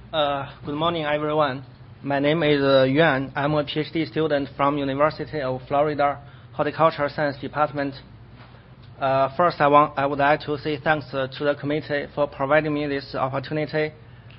Good morning, everyone. My name is Yuan. I'm a PhD student from University of Florida Horticultural Science Department. First, I would like to say thanks to the committee for providing me this opportunity.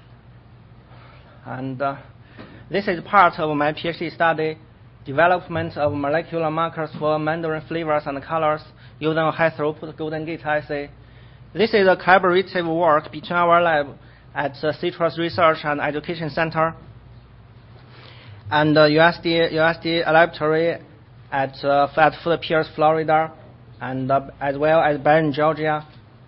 And this is part of my PhD study, development of molecular markers for mandarin flavors and colors using a high-throughput Golden Gate assay. This is a collaborative work between our lab at the Citrus Research and Education Center and USD laboratory at Fort Pierce, Florida, and as well as Barron, Georgia.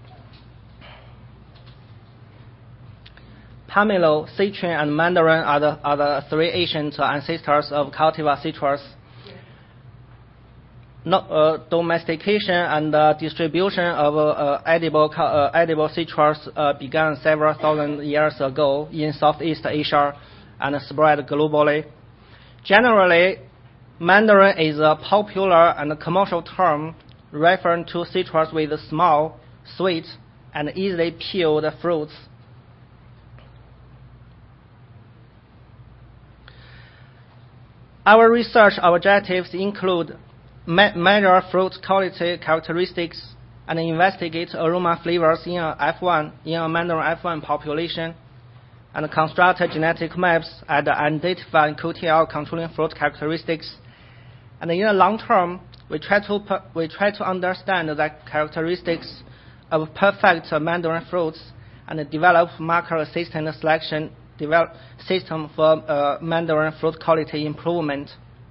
Pomelo, citron, and mandarin are the three ancient ancestors of cultivar citrus. Domestication and distribution of edible citrus began several thousand years ago in Southeast Asia and spread globally. Generally, mandarin is a popular and commercial term referring to citrus with small, sweet, and easily peeled fruits. Our research objectives include measure fruit quality characteristics and investigate aroma flavors in a mandarin F1 population, and construct genetic maps and identify QTL controlling fruit characteristics. And in the long term, we try to understand the characteristics of perfect mandarin fruits and develop marker-assisted selection system for mandarin fruit quality improvement.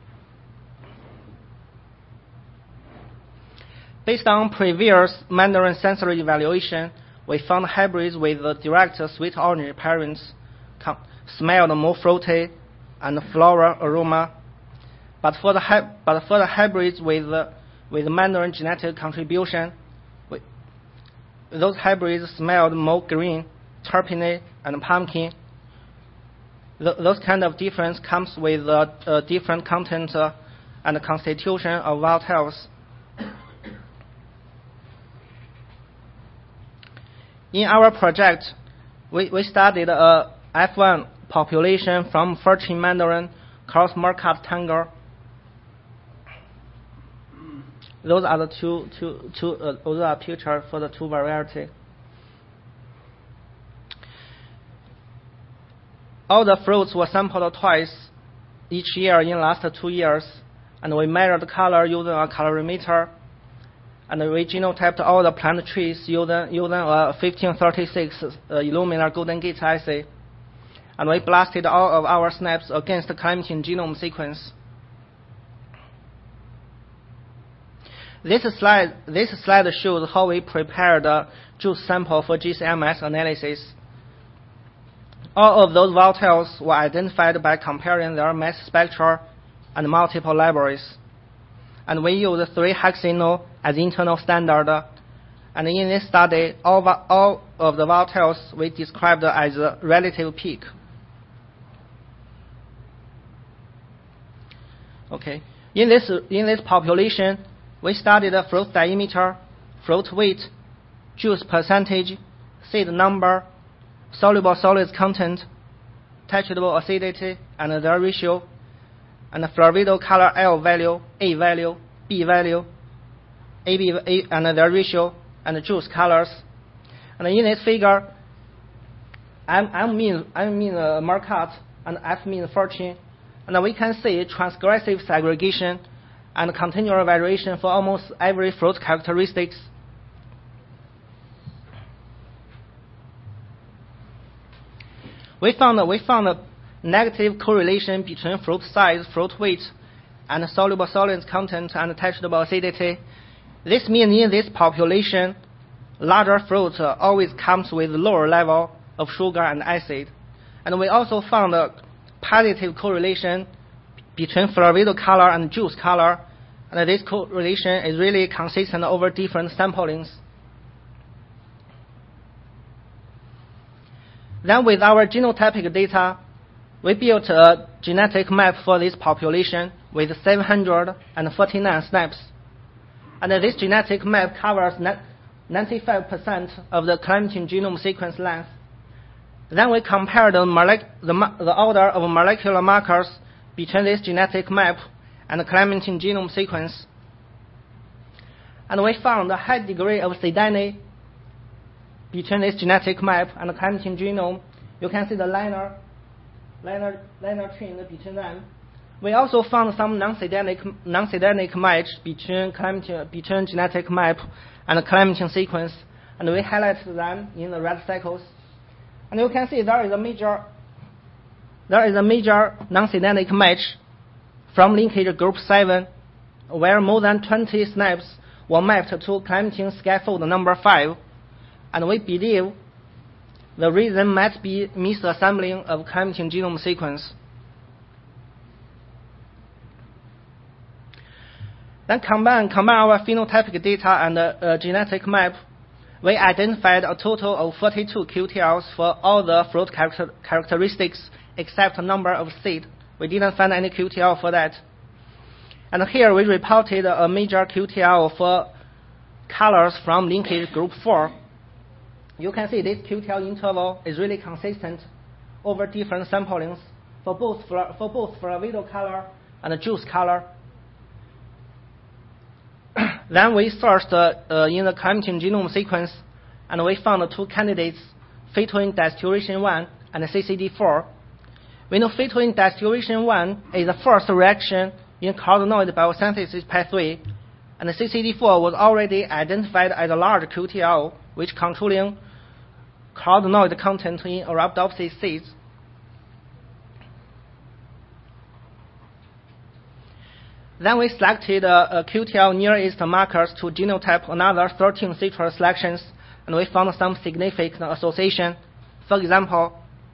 Based on previous mandarin sensory evaluation, we found hybrids with direct sweet orange parents smelled more fruity and floral aroma. But for the hybrids with mandarin genetic contribution, those hybrids smelled more green, terpene, and pumpkin. Those kind of difference comes with different content and constitution of volatiles. In our project, we studied a F1 population from 14 mandarin cross Marquard Tangle. Those are the those are pictures for the two variety. All the fruits were sampled twice each year in the last 2 years, and we measured color using a colorimeter, and we genotyped all the plant trees using a 1536 Illumina Golden Gate assay, and we blasted all of our snaps against the clementine genome sequence. This slide shows how we prepared the juice sample for GCMS analysis. All of those volatiles were identified by comparing their mass spectra and multiple libraries. And we used 3-hexanol as internal standard. And in this study, all of the volatiles we described as a relative peak. Okay. In this population, we studied the fruit diameter, fruit weight, juice percentage, seed number, soluble solids content, tetrable acidity, and their ratio, and the florido color L value, A value, B value, AB and their ratio, and the juice colors. And in this figure, M means Marquard and F means 14, and we can see transgressive segregation and continual variation for almost every fruit characteristics. We found a negative correlation between fruit size, fruit weight, and soluble solids content and tetrable acidity. This means in this population, larger fruit always comes with lower level of sugar and acid. And we also found a positive correlation between florido color and juice color, and this correlation is really consistent over different samplings. Then with our genotypic data, we built a genetic map for this population with 749 snaps. And this genetic map covers 95% of the clementine genome sequence length. Then we compare the order of molecular markers between this genetic map and the Clementine genome sequence. And we found a high degree of synchrony between this genetic map and the Clementine genome. You can see the linear chain between them. We also found some non-synchronic match between genetic map and the Clementine sequence, and we highlighted them in the red circles. And you can see there is a major non-synchronic match from linkage group 7, where more than 20 SNPs were mapped to Clementine scaffold number 5, and we believe the reason might be misassembling of Clementine genome sequence. Then combine our phenotypic data and genetic map, we identified a total of 42 QTLs for all the fruit characteristics except number of seed. We didn't find any QTL for that. And here we reported a major QTL for colors from linkage group 4. You can see this QTL interval is really consistent over different samplings for both Flavido color and juice color. Then we searched in the Clementine genome sequence, and we found two candidates, phytoin desaturation 1 and CCD4. We know phytoin desaturation 1 is the first reaction in carotenoid biosynthesis pathway, and the CCD4 was already identified as a large QTL, which controlling carotenoid content in Arabidopsis seeds. Then we selected QTL nearest markers to genotype another 13 citrus selections, and we found some significant association. For example,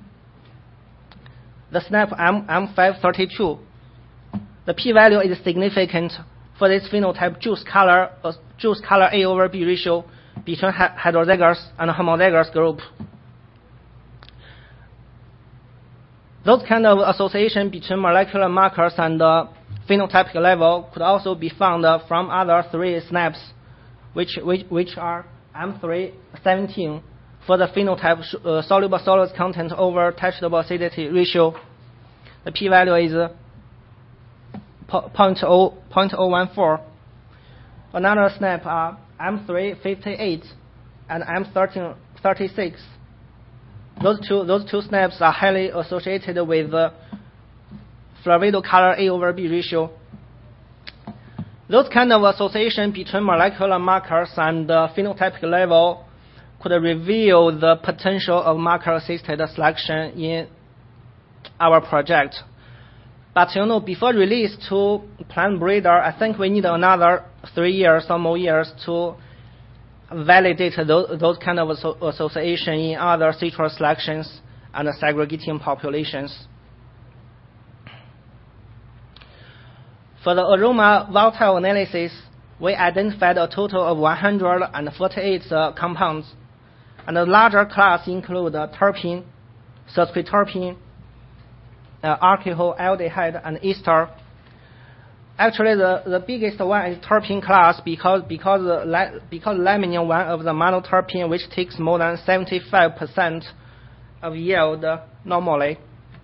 the SNP M532. The p-value is significant for this phenotype juice color A over B ratio between heterozygous and homozygous group. Those kind of association between molecular markers and phenotypic level could also be found from other 3 SNPs, which are M317 for the phenotype soluble solids content over testable acidity ratio. The p-value is 0.014. Another SNP are M358 and M1336. Those two SNPs are highly associated with Flavido color A over B ratio. Those kind of association between molecular markers and phenotypic level could reveal the potential of marker-assisted selection in our project. But before release to plant breeder, I think we need another 3 years or more years to validate those kind of association in other citrus selections and segregating populations. For the aroma volatile analysis, we identified a total of 148 compounds, and the larger class include terpene, sesquiterpene, alcohol, aldehyde, and ester. Actually, the biggest one is terpene class because laminin, one of the monoterpene, which takes more than 75% of yield normally.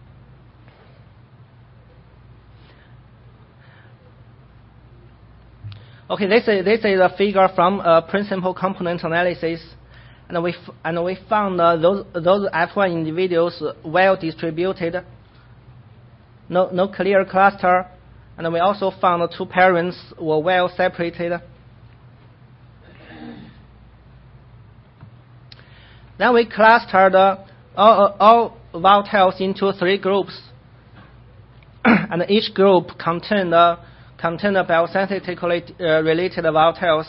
Okay, this is a figure from principal component analysis, and we found those F1 individuals well distributed, no clear cluster, and we also found 2 parents were well separated. Then we clustered all volatiles into 3 groups, and each group contained biosynthetically related volatiles.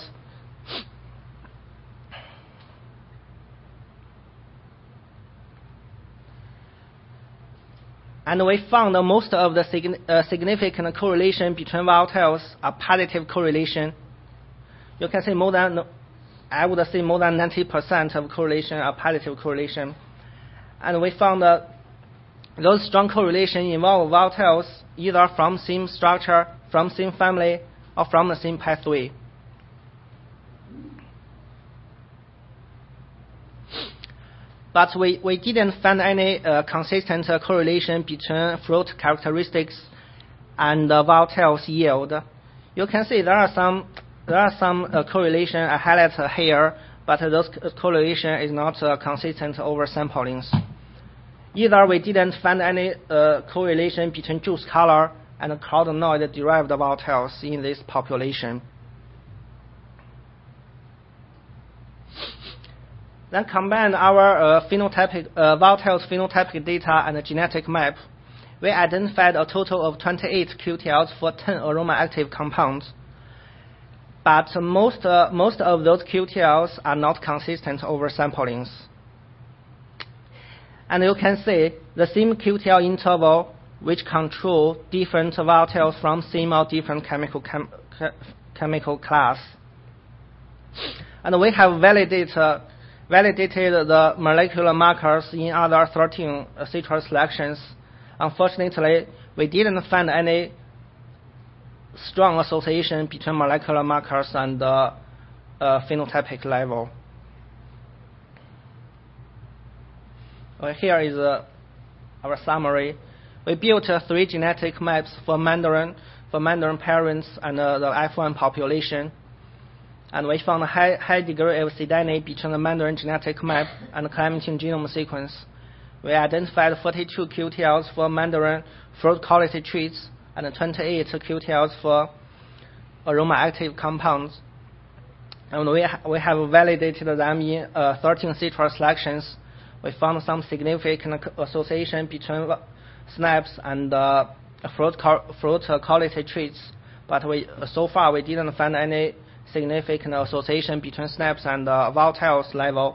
And we found most of the significant correlation between volatiles are positive correlation. You can see I would say more than 90% of correlation are positive correlation. And we found that those strong correlation involve volatiles either from same structure, from same family, or from the same pathway. but we didn't find any consistent correlation between fruit characteristics and volatiles yield. You can see there are some correlation I highlight here, but those correlation is not consistent over samplings. Either we didn't find any correlation between juice color and cloudnoid-derived volatiles in this population. Then combine our volatiles phenotypic data and genetic map. We identified a total of 28 QTLs for 10 aroma-active compounds. But most of those QTLs are not consistent over samplings. And you can see the same QTL interval which control different volatiles from same or different chemical class. And we have validated the molecular markers in other 13 citrus selections. Unfortunately, we didn't find any strong association between molecular markers and the phenotypic level. Here is our summary. We built 3 genetic maps for mandarin parents and the F1 population. And we found a high degree of synchrony between the mandarin genetic map and the clementine genome sequence. We identified 42 QTLs for mandarin fruit quality traits and 28 QTLs for aroma-active compounds. And we have validated them in 13 citrus selections. We found some significant association between SNAPs and fruit quality traits, but so far we didn't find any significant association between SNAPs and volatiles level.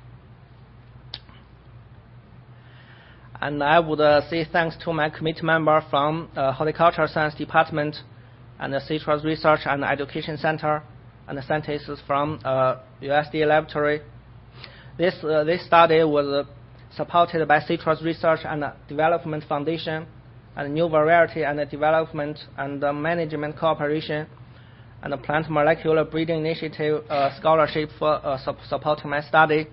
And I would say thanks to my committee member from Horticulture Science Department and the Citrus Research and Education Center and the scientists from USDA Laboratory. This study was supported by Citrus Research and Development Foundation and New Variety and Development and Management Cooperation and the Plant Molecular Breeding Initiative scholarship for supporting my study.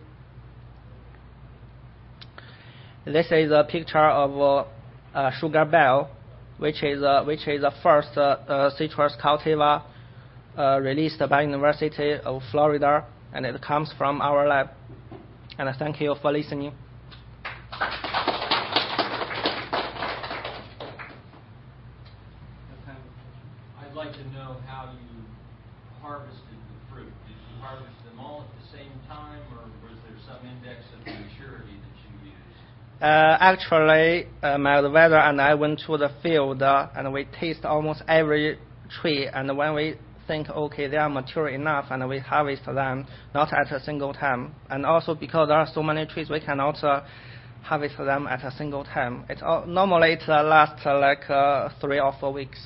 This is a picture of Sugar Bell, which is the first citrus cultivar released by University of Florida, and it comes from our lab. And thank you for listening. I'd like to know how you harvested the fruit. Did you harvest them all at the same time, or was there some index of maturity that you used? Actually, my advisor and I went to the field and we taste almost every tree, and when we think, okay, they are mature enough, and we harvest them, not at a single time. And also because there are so many trees, we cannot harvest them at a single time. Normally it lasts like 3 or 4 weeks.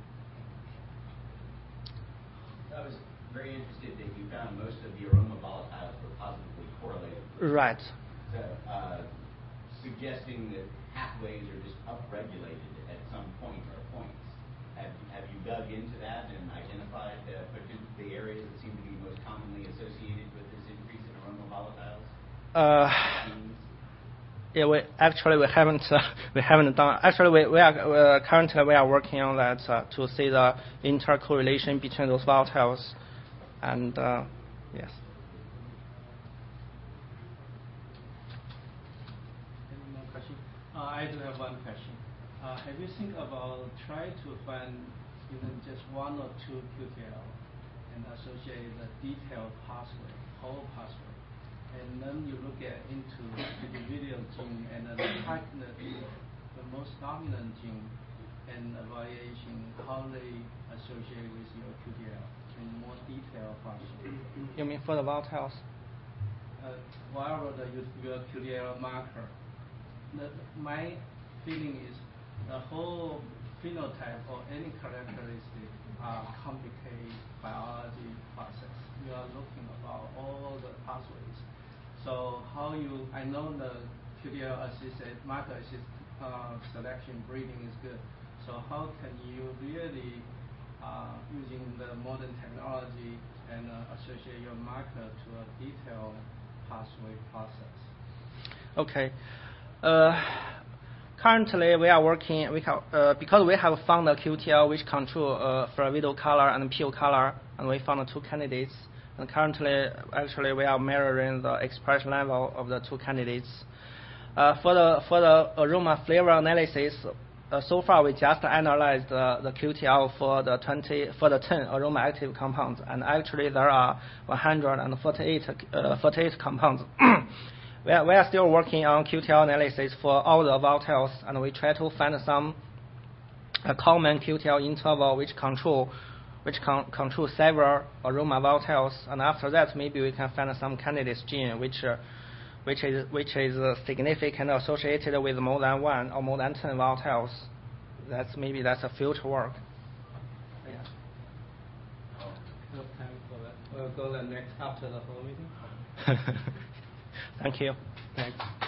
I was very interested that you found most of the aroma volatiles were positively correlated. Right. So, suggesting that pathways are just upregulated at some point or points. Have you dug into that and identified the areas that seem to be most commonly associated with this increase in aroma volatiles? Yeah, we haven't done. Actually, we are currently working on that to see the intercorrelation between those volatiles, and yes. Any more question? I do have one question. Have you think about try to find even just 1 or 2 QTL and associate the detailed pathway, whole pathway, and then you look into individual gene and then track the most dominant gene and evaluation how they associate with your QTL in more detailed fashion. You mean for the volatiles? Whatever your QTL marker. My feeling is the whole phenotype or any characteristic are complicated biology process. You are looking about all the pathways. So I know the QTL assisted, marker assisted selection breeding is good. So how can you really using the modern technology and associate your marker to a detailed pathway process? Okay. Currently, we are working because we have found a QTL which control Fravido color and Peel color, and we found 2 candidates. And currently, actually, we are mirroring the expression level of the 2 candidates. For the aroma flavor analysis, so far we just analyzed the QTL for the 10 aroma active compounds, and actually there are 148 compounds. We are still working on QTL analysis for all the volatiles, and we try to find some common QTL interval which control several aroma volatiles, and after that maybe we can find some candidates gene which is significant associated with more than 1 or more than 10 volatiles. That's a future work. Yeah. No time for that. We'll go the next after the whole meeting. Thank you. Thanks.